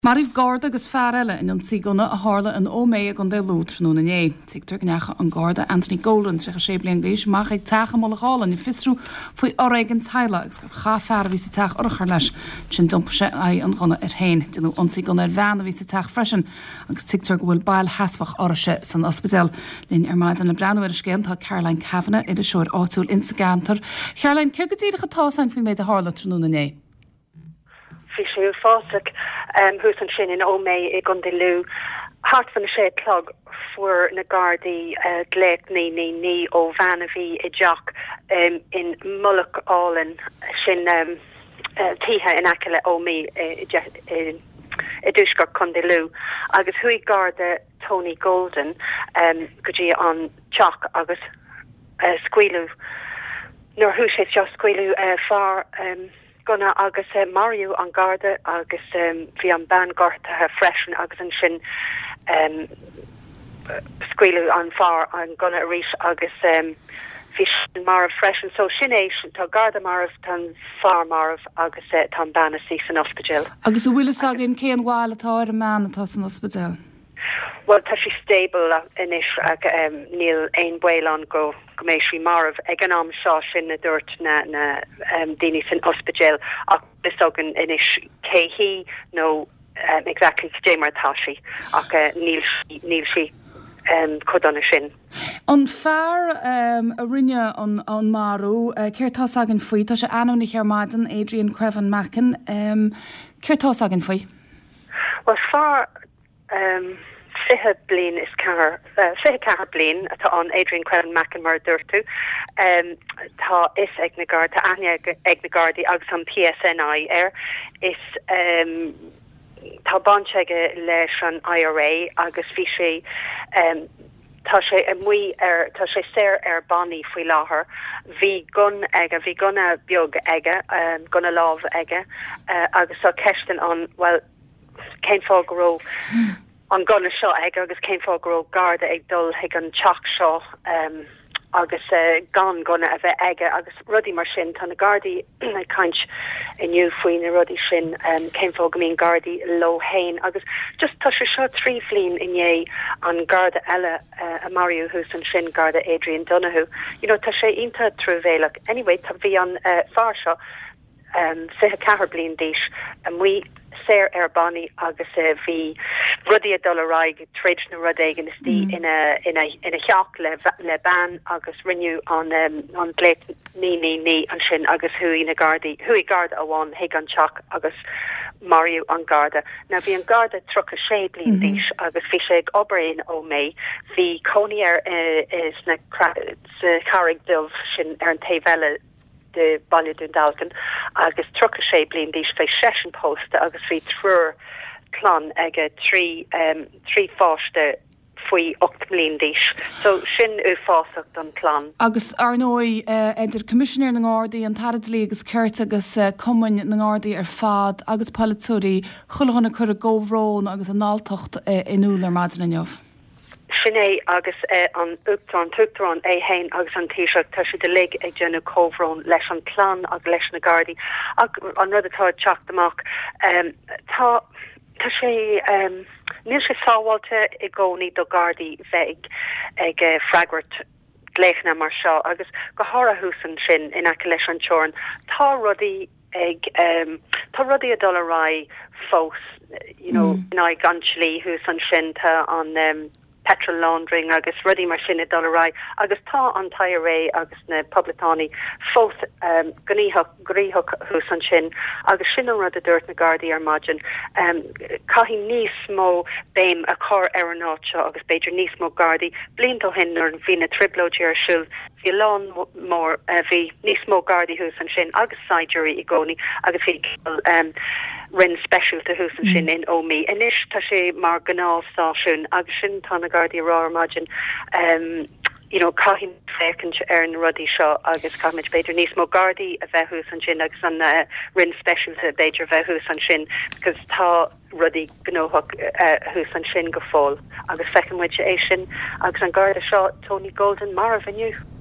Maribh Garda agus fearile in an sigonna a hála an óméid an dé lútrú na né. Tigtar gnecha an Garda Anthony Golden tre sé blian géis mach ag techa má gála ní fistrú faoi oraigen teile agus gur cha fear ví sa teach orchar leis sin dumpse a an gona héin denú an sigonna bhena ví sa teach freisin agus tigtar go bhfuil bail hasfach orise san ospital linn maid an le breanhir scéan tá Caroline Kavanagh idir seoir áúil insagantar. Caroline, cé go dtíad chatáin faoi méid a hála trú na né? Fi sé fásach hús an sin in óméid I gundilú hart van sé clog voor na Gardaí gléit ní ó Vanahí I Jack in Mullach Allen sin tithe in acile óméid I dúsgar Cundilú agus hui Garda Tony Golden gotí an Jack agus squealú nor hu sé just squealú far gonna agus Mario an Garda agus bhí an ban gorta freisin agus an sin squealú an far an gonna ríis agus fi mar freisin so sinnéis tá Garda marh tan far marh agus tan ban sí san ospital. Agus bhfuil agin céan bháil atá ar man atá san ospital. Well, tá si stable inis ag níl ein bhil an go méisi marh ag an am seo sin na dúirt na daoine san ospital ach bis agan inis céhí nó exactly dé mar táisi ach níl si chud anna sin. An fear a rinne an marú céirtá agin faoi tá sé anmnig ar maidan Adrian Crevan Mackin céirtá agin faoi? Well, far fihe blin is fihe blin atá an Adrian Crevan Mackin mar dúirtu tá is ag na Garda tá aine ag na Gardaí agus an PSNI is tá banseige leis an IRA agus fi sé tá sé tá sé séir banní faoi láthair hí gun aige hí gunna beag aige gunna láh aige agus tá ceistan an well céim fá goró an gunna seo ag agus céim fá goró Garda ag dul ag an teach seo agus gan gunna a bheith aige agus rudí mar sin tá na Gardaí kaint inniu faoin na rudí sin céim fá go mín Gardaí lo hain agus just tá se seo trí flin inné an Garda eile a Mario hús an sin Garda Adrian Donahue. You know, tá sé inta trúvéach. Anyway, tá bhí an far seo fihe cahar blin díis a mui séir banní agus bhí rudí a dollarraig tréid na rudéigen is tí ina cheach le ban agus rinneú an gléit ní an sin agus hui Garda aháin héig an teach agus Mario an Garda. Na bhí an Garda tro a sé blin díis agus fi sé ag obair ó méid hí cóníar is na carrig dubh sin ar an taobhile de bailú dalgan agus tro a sé blin dís fé session post agus fi trúr plan ag trí fáiste faoi 8 mlíon díis. So sin fásacht an plan. Agus arnói idir commissioner na Gardaí an taradlí agus ceirt agus cumain na Gardaí ar fad agus palaitóí chulhanna chur a góhrón agus an náltocht inúil ar maidin inniuh. Sinné agus an tuachtarrán hain agus an tíiseach tá si de lig ag dénne cóhrón leis an plán agus leis na Gardaí ag an rud atá teach amach tá sé níl sé sáhailte I gcónaí do Gardaí bheith ag freagairt léithna mar seo agus go hára húsan sin in aice leis an teorann tá rudaí a dollarrá fós ná gantlí hús an sin tá an petrol laundering agus rudí mar sin dollarrá agus tá an TIRA agus na Publicani fós gríthach hús an sin agus sin an rud a dúirt na Gardaí ar maidin caihí níos mó béim a chur ar an áit seo agus beidir níos mó Gardaí blintó hin ar bhí na triblóidí ar siúil hí lán mór bhí níos mó Gardaí hús an sin agus saidiúí I gcónaí agus bhí rinn special to hús an sin in ómí. Inis tá sé mar gná stáisiún agus sin tá na Gardaí rá margin caihín fécinn ar an rudí seo agus caiid beidir níos mó Gardaí a bheith hús an sin agus an rinn special to beidir bheith hús an sin agus tá rudí gnóthach hús an sin go fáil agus fecin muid é sin agus an Garda seo Tony Golden mar a bhaniu.